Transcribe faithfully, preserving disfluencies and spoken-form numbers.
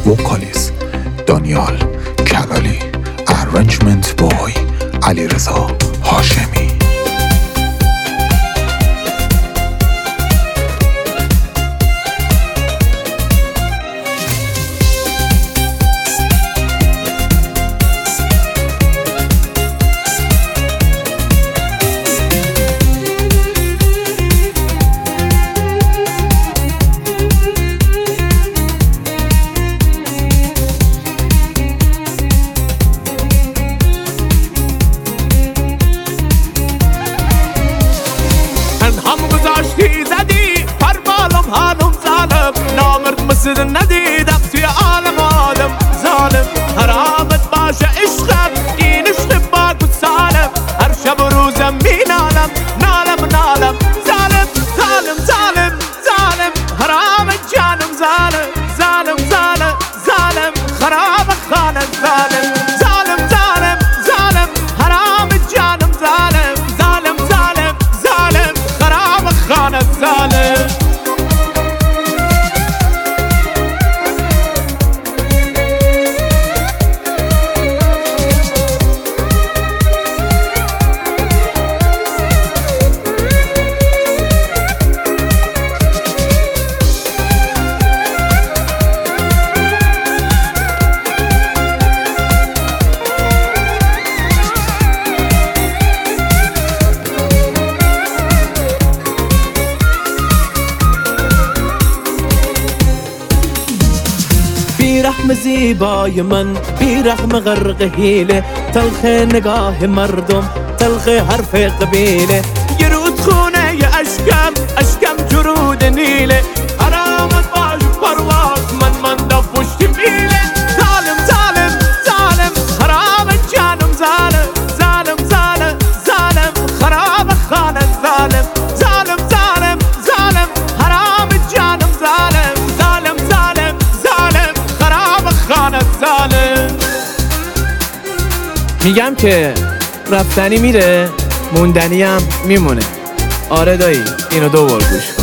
وکالیست دانیال کلالی، ارنجمنت بوی علیرضا هاشمی. حالم ظالم نامرد مثل ندیدم توی عالم آدم ظالم حرامت باشه عشقم این عشق باک و سالم هر شب و روزم می نالم نالم نالم ظالم ظالم ظالم ظالم حرامت جانم ظالم ظالم ظالم ظالم خراب خانه ظالم ظالم ظالم ظالم حرامت جانم ظالم ظالم ظالم ظالم خراب خانه ظالم. بیرحم زیبای من بیرحم غرق حیله، تلخ نگاه مردم تلخ حرف قبیله، یه رودخونه یه اشکم اشکم جرود نیله، حرامت باش پرواز من مندم پشت میله. ظالم ظالم ظالم حرامت جانم ظالم ظالم ظالم ظالم خراب خانه ظالم ظالم ظالم ظالم حرامت جانم ظالم ظالم ظالم ظالم خراب خانه ظالم. میگم که رفتنی میره موندنی هم میمونه. آره دایی اینو دو بار گوش کن.